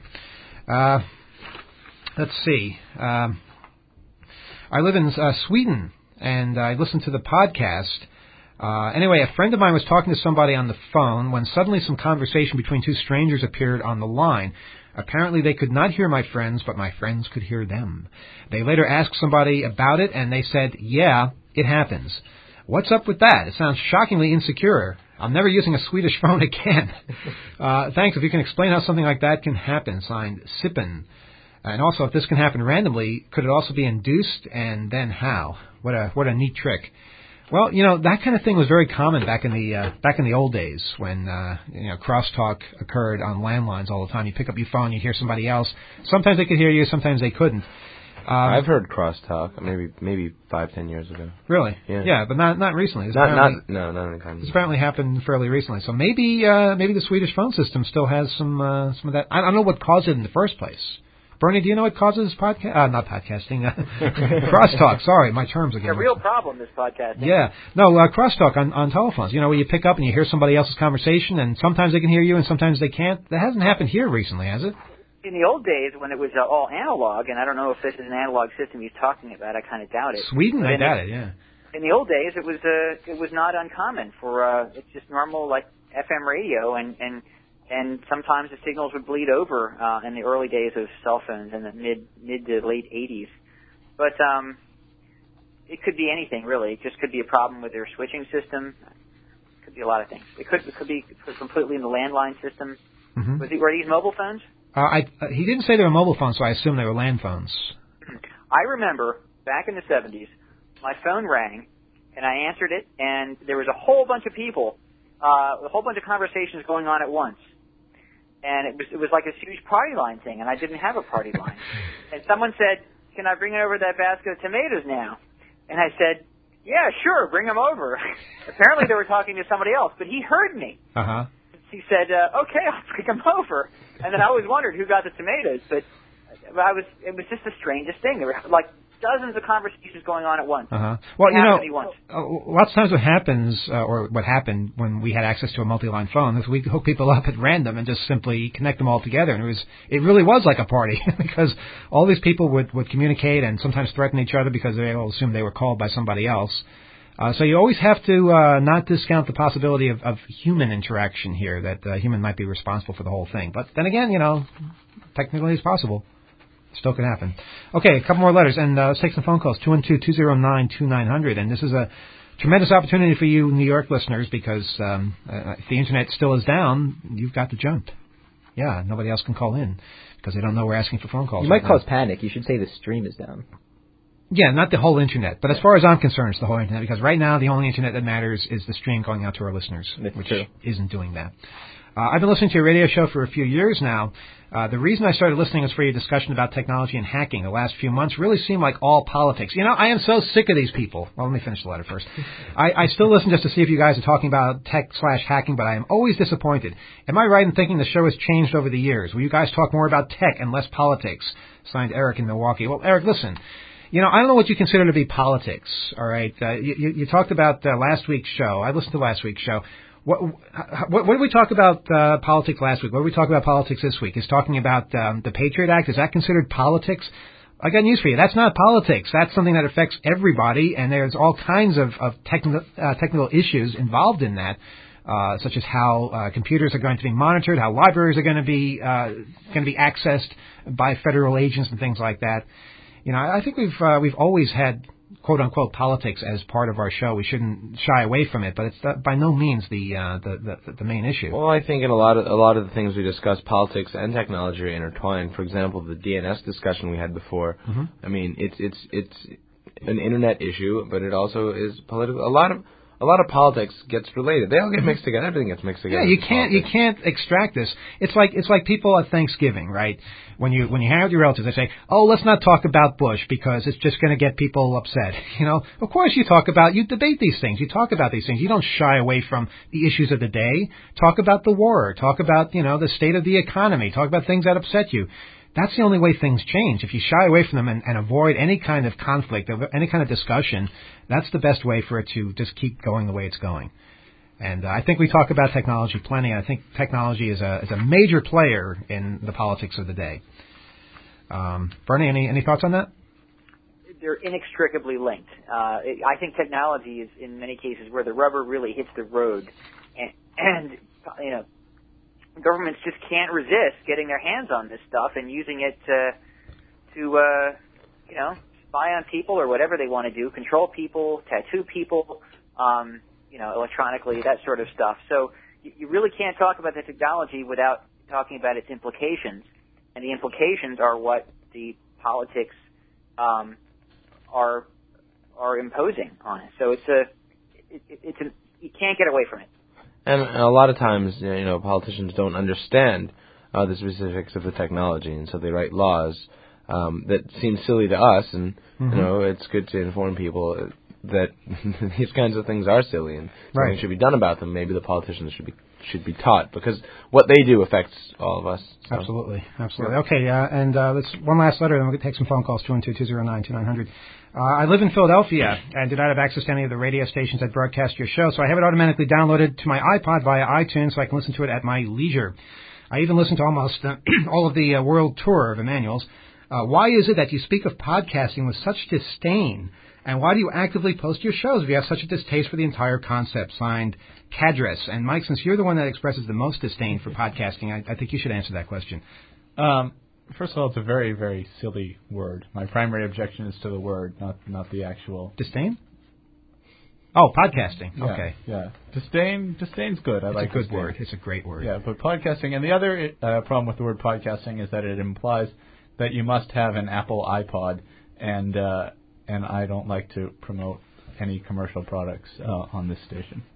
Let's see. I live in Sweden, and I listen to the podcast. Anyway, a friend of mine was talking to somebody on the phone when suddenly some conversation between two strangers appeared on the line. Apparently they could not hear my friends, but my friends could hear them. They later asked somebody about it, and they said, yeah, it happens. What's up with that? It sounds shockingly insecure. I'm never using a Swedish phone again. Thanks. If you can explain how something like that can happen. Signed, Sippen. And also, if this can happen randomly, could it also be induced, and then how? What a neat trick. Well, that kind of thing was very common back in the old days when crosstalk occurred on landlines all the time. You pick up your phone, you hear somebody else. Sometimes they could hear you, sometimes they couldn't. I've heard crosstalk maybe 5-10 years ago. Really? Yeah, but not recently. Not any time. It's apparently happened fairly recently. So maybe the Swedish phone system still has some of that. I don't know what caused it in the first place. Bernie, do you know what causes not podcasting, crosstalk? Sorry, my terms again. It's a real problem, this podcasting. Yeah. No, crosstalk on telephones. Where you pick up and you hear somebody else's conversation, and sometimes they can hear you and sometimes they can't. That hasn't happened here recently, has it? In the old days, when it was all analog, and I don't know if this is an analog system he's talking about, I kind of doubt it. Sweden, I doubt it, yeah. In the old days, it was not uncommon for it's just normal, like, FM radio, and sometimes the signals would bleed over in the early days of cell phones in the mid to late 80s. But it could be anything, really. It just could be a problem with their switching system. It could be a lot of things. It could be completely in the landline system. Mm-hmm. Were these mobile phones? He didn't say they were mobile phones, so I assume they were land phones. I remember back in the 70s, my phone rang, and I answered it, and there was a whole bunch of people a whole bunch of conversations going on at once. And it was like a huge party line thing, and I didn't have a party line. And someone said, "Can I bring over that basket of tomatoes now?" And I said, "Yeah, sure, bring them over." Apparently they were talking to somebody else, but he heard me. Uh-huh. He said, "Okay, I'll bring them over." And then I always wondered who got the tomatoes, but it was just the strangest thing. There were like dozens of conversations going on at once. Uh-huh. Well, Once. Lots of times what happens, or what happened when we had access to a multi-line phone, is we'd hook people up at random and just simply connect them all together. And it really was like a party because all these people would communicate and sometimes threaten each other because they all assumed they were called by somebody else. So you always have to not discount the possibility of human interaction here, that human might be responsible for the whole thing. But then again, technically it's possible. Still can happen. Okay, a couple more letters, and let's take some phone calls. 212-209-2900. And this is a tremendous opportunity for you New York listeners because if the Internet still is down, you've got to jump. Yeah, nobody else can call in because they don't know we're asking for phone calls. You might cause panic. You should say the stream is down. Yeah, not the whole Internet. But as far as I'm concerned, it's the whole Internet because right now the only Internet that matters is the stream going out to our listeners, which isn't doing that. I've been listening to your radio show for a few years now. The reason I started listening was for your discussion about technology and hacking. The last few months really seem like all politics. I am so sick of these people. Well, let me finish the letter first. I still listen just to see if you guys are talking about tech/hacking, but I am always disappointed. Am I right in thinking the show has changed over the years? Will you guys talk more about tech and less politics? Signed, Eric in Milwaukee. Well, Eric, listen. I don't know what you consider to be politics, all right? You talked about last week's show. I listened to last week's show. What did we talk about politics last week? What did we talk about politics this week? Is talking about the Patriot Act, is that considered politics? I got news for you. That's not politics. That's something that affects everybody, and there's all kinds of technical issues involved in that, such as how computers are going to be monitored, how libraries are going to be accessed by federal agents and things like that. I think we've always had quote unquote politics as part of our show. We shouldn't shy away from it, but it's by no means the main issue. Well, I think in a lot of the things we discuss, politics and technology are intertwined. For example, the DNS discussion we had before. Mm-hmm. I mean, it's an internet issue, but it also is political. A lot of politics gets related. They all get mixed together. Everything gets mixed together. Yeah, you can't extract this. It's like people at Thanksgiving, right? When you hang out with your relatives, they say, "Oh, let's not talk about Bush because it's just going to get people upset." Of course you debate these things. You talk about these things. You don't shy away from the issues of the day. Talk about the war. Talk about the state of the economy. Talk about things that upset you. That's the only way things change. If you shy away from them and avoid any kind of conflict, any kind of discussion, that's the best way for it to just keep going the way it's going. And I think we talk about technology plenty. I think technology is a major player in the politics of the day. Bernie, any thoughts on that? They're inextricably linked. I think technology is, in many cases, where the rubber really hits the road. And governments just can't resist getting their hands on this stuff and using it to spy on people or whatever they want to do, control people, tattoo people, electronically, that sort of stuff. So you really can't talk about the technology without talking about its implications, and the implications are what the politics are imposing on it. So you can't get away from it. And a lot of times, politicians don't understand the specifics of the technology, and so they write laws that seem silly to us. And it's good to inform people that these kinds of things are silly and something should be done about them. Maybe the politicians should be taught because what they do affects all of us. So. Absolutely. Okay, and let's one last letter, then we'll take some phone calls. 212-209-2900. I live in Philadelphia and do not have access to any of the radio stations that broadcast your show, so I have it automatically downloaded to my iPod via iTunes so I can listen to it at my leisure. I even listen to almost all of the world tour of Emmanuel's. Why is it that you speak of podcasting with such disdain? And why do you actively post your shows if you have such a distaste for the entire concept? Signed, Cadres. And Mike, since you're the one that expresses the most disdain for podcasting, I think you should answer that question. First of all, it's a very, very silly word. My primary objection is to the word, not the actual... Disdain? Oh, podcasting. Yeah, okay. Yeah. Disdain's good. I like it's a good disdain. word. It's a great word. Yeah, but podcasting... And the other problem with the word podcasting is that it implies that you must have an Apple iPod, and I don't like to promote any commercial products on this station.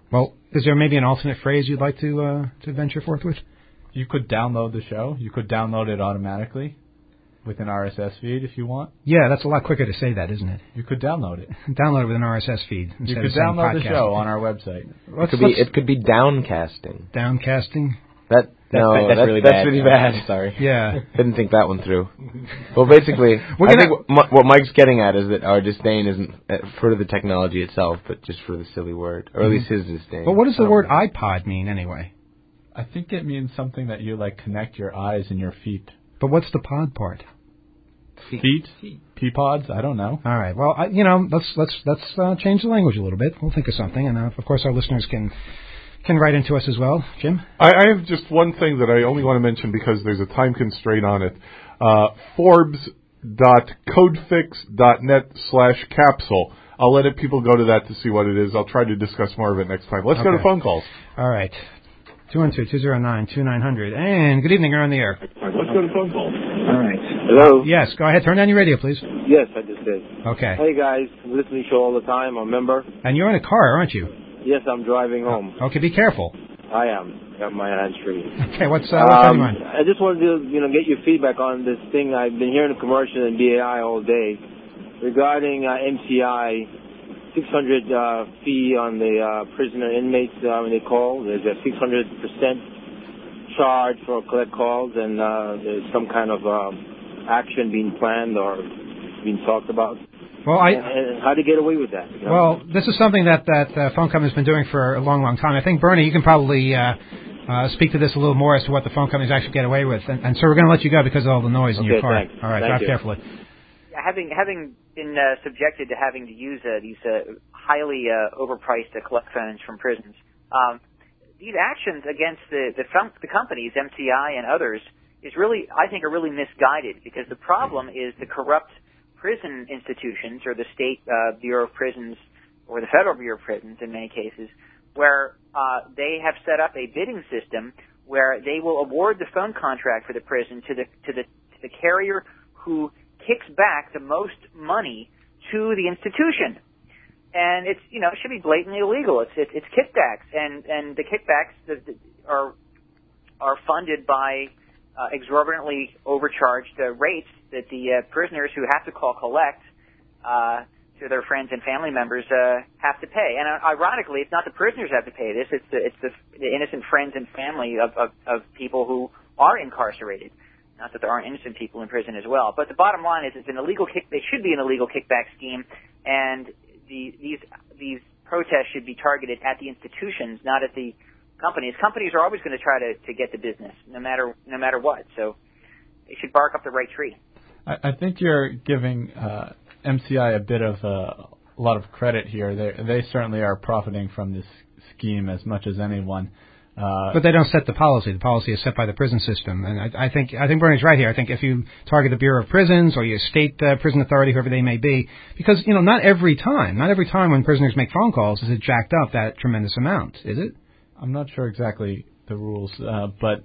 Well, is there maybe an alternate phrase you'd like to venture forth with? You could download the show. You could download it automatically with an RSS feed if you want. Yeah, that's a lot quicker to say that, isn't it? You could download it. Download it with an RSS feed. You could download the show on our website. It could be downcasting. Downcasting? That's really that's bad. really bad. Sorry. Yeah. Didn't think that one through. Well, basically, I think what Mike's getting at is that our disdain isn't for the technology itself, but just for the silly word, or at least his disdain. But what does the word iPod mean anyway? I think it means something that you like connect your eyes and your feet. But what's the pod part? Feet? Peapods? I don't know. All right. Well, let's change the language a little bit. We'll think of something, and of course our listeners can write into us as well. Jim? I have just one thing that I only want to mention because there's a time constraint on it. Forbes.codefix.net/capsule. I'll let people go to that to see what it is. I'll try to discuss more of it next time. Let's go to phone calls. All right. 212-209-2900. And good evening. You're on the air. Let's go to phone calls. All right. Hello? Yes, go ahead. Turn down your radio, please. Yes, I just did. Okay. Hey, guys. I'm listening to the show all the time. I'm a member. And you're in a car, aren't you? Yes, I'm driving home. Okay, be careful. I am. Got my hands free. Okay, what's on your mind? I just wanted to, get your feedback on this thing. I've been hearing a commercial in BAI all day regarding MCI 600 fee on the prisoner inmates when they call. There's a 600% charge for collect calls, and there's some kind of action being planned or being talked about. Well, and how to get away with that? Well, this is something that phone company's been doing for a long, long time. I think, Bernie, you can probably speak to this a little more as to what the phone companies actually get away with. And so we're going to let you go because of all the noise in your car. Thanks. All right, drive carefully. Having been subjected to having to use these highly overpriced collect phones from prisons, these actions against the companies, MCI and others, is really, I think, are really misguided because the problem is the corrupt prison institutions or the state Bureau of Prisons or the Federal Bureau of Prisons in many cases, where they have set up a bidding system where they will award the phone contract for the prison to the carrier who kicks back the most money to the institution. And it's, it should be blatantly illegal. It's kickbacks, and the kickbacks are funded by exorbitantly overcharged rates that the prisoners who have to call collect to their friends and family members have to pay. And ironically, it's not the prisoners who have to pay this; it's the innocent friends and family of people who are incarcerated. Not that there aren't innocent people in prison as well, but the bottom line is it's an illegal It should be an illegal kickback scheme, and these protests should be targeted at the institutions, not at the companies. Companies are always going to try to get the business, no matter what. So they should bark up the right tree. I think you're giving MCI a bit of a lot of credit here. They certainly are profiting from this scheme as much as anyone. But they don't set the policy. The policy is set by the prison system, and I think Bernie's right here. I think if you target the Bureau of Prisons or your state prison authority, whoever they may be, because not every time when prisoners make phone calls is it jacked up that tremendous amount, is it? I'm not sure exactly the rules, but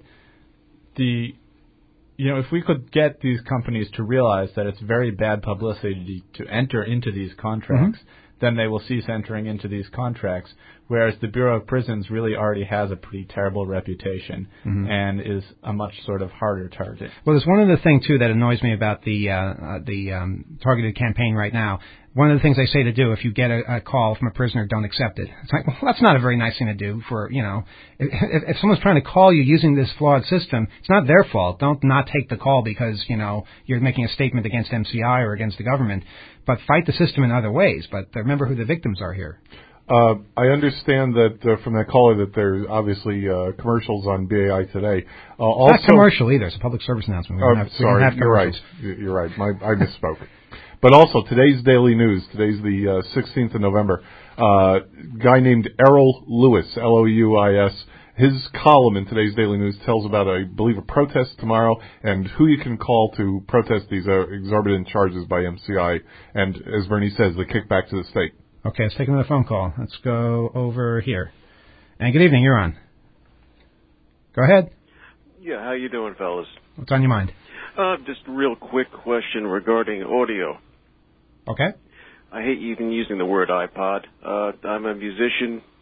if we could get these companies to realize that it's very bad publicity to enter into these contracts, then they will cease entering into these contracts, whereas the Bureau of Prisons really already has a pretty terrible reputation and is a much sort of harder target. Well, there's one other thing, too, that annoys me about the targeted campaign right now. One of the things they say to do if you get a call from a prisoner, don't accept it. It's like, well, that's not a very nice thing to do for, if someone's trying to call you using this flawed system, it's not their fault. Don't not take the call because, you're making a statement against MCI or against the government. But fight the system in other ways. But remember who the victims are here. I understand that from that caller that there's obviously commercials on BAI today. Also, it's not commercial either. It's a public service announcement. We don't have you're right. You're right. I misspoke. But also, today's Daily News, today's the 16th of November, a guy named Errol Lewis, Louis, his column in today's Daily News tells about, I believe, a protest tomorrow and who you can call to protest these exorbitant charges by MCI and, as Bernie says, the kickback to the state. Okay, let's take another phone call. Let's go over here. And good evening, you're on. Go ahead. Yeah, how you doing, fellas? What's on your mind? Just a real quick question regarding audio. Okay. I hate even using the word iPod. I'm a musician.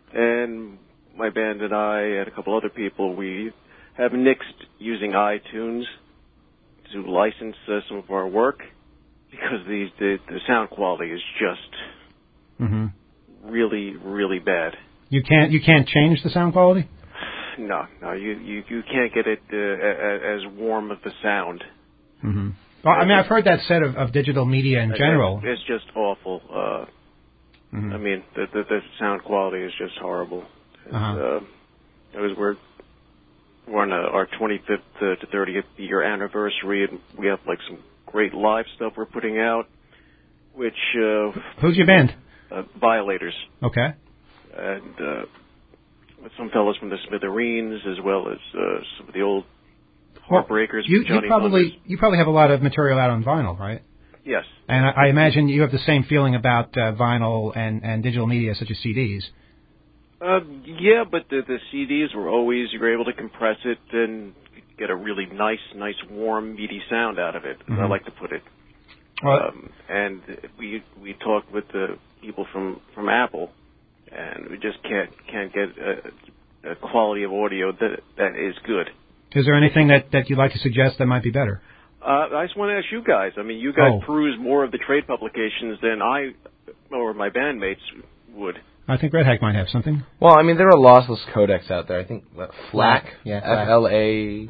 and my band and I and a couple other people, we have nixed using iTunes to license some of our work because the sound quality is just really, really bad. You can't change the sound quality? No, you can't get it as warm of the sound. Mm-hmm. Well, I mean, I've heard that said of digital media in general. It's just awful. I mean, the sound quality is just horrible. We're on our 25th to 30th year anniversary, and we have like some great live stuff we're putting out. Which who's your band? Violators. Okay. And with some fellows from the Smithereens, as well as some of the old Heartbreakers. You probably have a lot of material out on vinyl, right? Yes. And I imagine you have the same feeling about vinyl and digital media such as CDs. Yeah, but the CDs were always, you were able to compress it and get a really nice, warm, meaty sound out of it, as I like to put it. And we talked with the people from Apple, and we just can't get a quality of audio that is good. Is there anything that you'd like to suggest that might be better? I just want to ask you guys. I mean, you guys peruse more of the trade publications than I or my bandmates would. I think Red Hack might have something. Well, I mean, there are lossless codecs out there. I think FLAC, FLAC.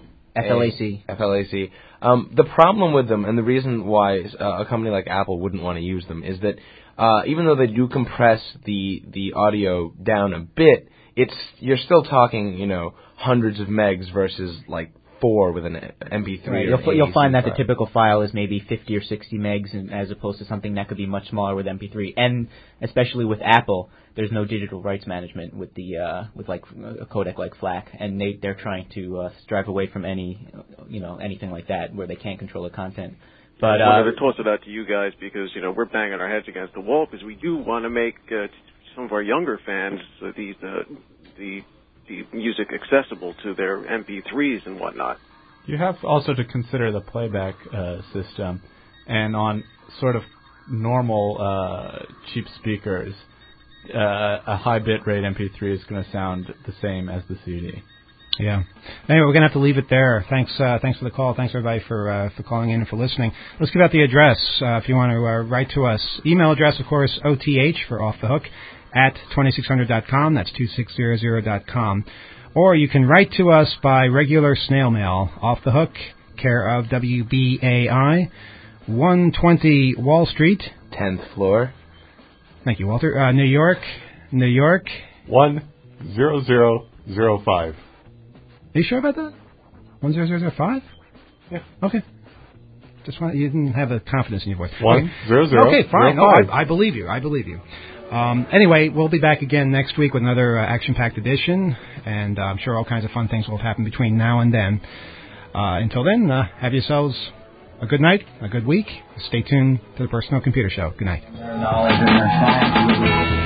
The problem with them, and the reason why a company like Apple wouldn't want to use them, is that even though they do compress the audio down a bit, you're still talking, hundreds of megs versus like 4 with an MP3. Right. You'll find that the typical file is maybe 50 or 60 megs, as opposed to something that could be much smaller with MP3. And especially with Apple, there's no digital rights management with with like a codec like FLAC, and they're trying to strive away from anything like that where they can't control the content. But I wanted to toss it out to you guys because we're banging our heads against the wall because we do want to make some of our younger fans the music accessible to their MP3s and whatnot. You have also to consider the playback system, and on sort of normal cheap speakers, a high bit rate MP3 is going to sound the same as the CD. Yeah. Anyway, we're going to have to leave it there. Thanks for the call. Thanks everybody for calling in and for listening. Let's give out the address if you want to write to us. Email address, of course, OTH for Off the Hook at 2600.com. That's 2600.com. Or you can write to us by regular snail mail. Off the Hook, care of WBAI, 120 Wall Street, 10th floor. Thank you, Walter. New York. 10005. Are you sure about that? 10005? Yeah. Okay. Just you didn't have the confidence in your voice. 100. Okay, fine. No, I believe you. Anyway, we'll be back again next week with another action-packed edition, and I'm sure all kinds of fun things will happen between now and then. Until then, have yourselves a good night, a good week. Stay tuned to the Personal Computer Show. Good night. Knowledge and their science.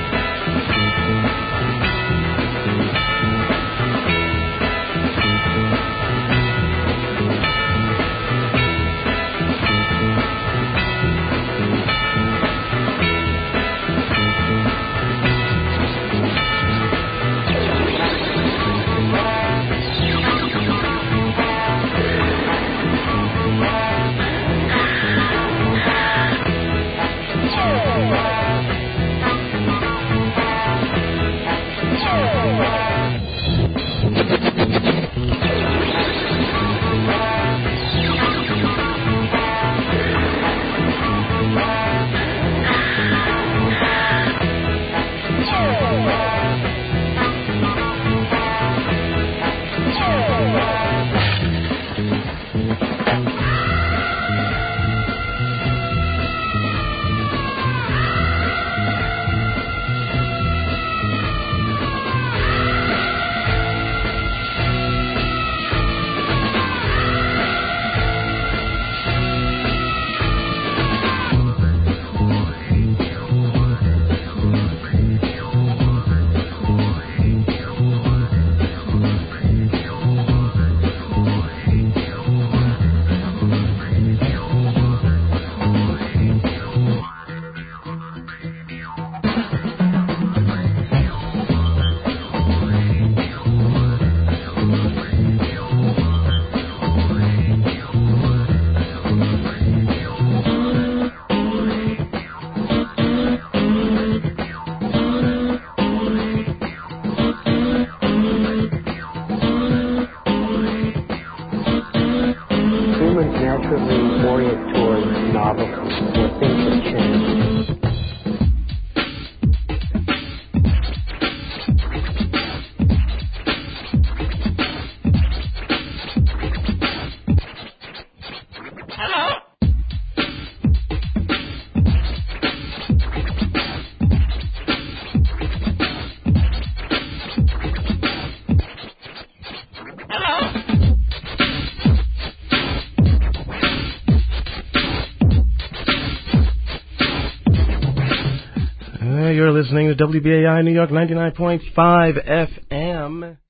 where things have changed. You're listening to WBAI New York 99.5 FM.